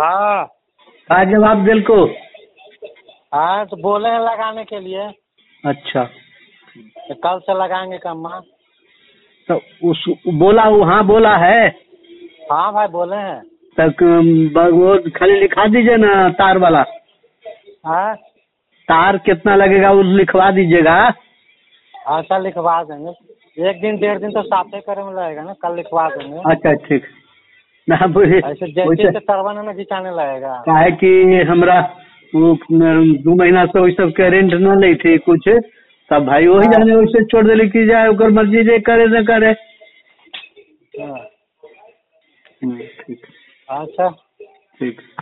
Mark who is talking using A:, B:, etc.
A: हाँ
B: का जवाब दिल को?
A: हाँ, तो बोले हैं लगाने के लिए,
B: अच्छा,
A: तो कल से लगाएंगे कम्मा।
B: तो उस बोला वहाँ बोला है
A: हाँ भाई बोले हैं।
B: तक वो खाली लिखा दीजिए ना तार वाला।
A: हाँ
B: तार कितना लगेगा वो लिखवा दीजिएगा।
A: अच्छा लिखवा देंगे, 1 दिन 1.5 दिन तो साफे करे में लगेगा ना, कल लिखवा देंगे।
B: अच्छा ठीक ना,
A: ऐसे जैसे
B: वैसे
A: तरवा ना खिंचाने लगेगा।
B: काहे कि हमरा वो 2 महीना से वही सब के रेंट न ली थी कुछ, तब भाई वही
A: हाँ।
B: जाने वैसे छोड़ दिली कि जाए ओकर मर्जी जे करे न करे।
A: हाँ।
B: ठीक
A: अच्छा
B: ठीक।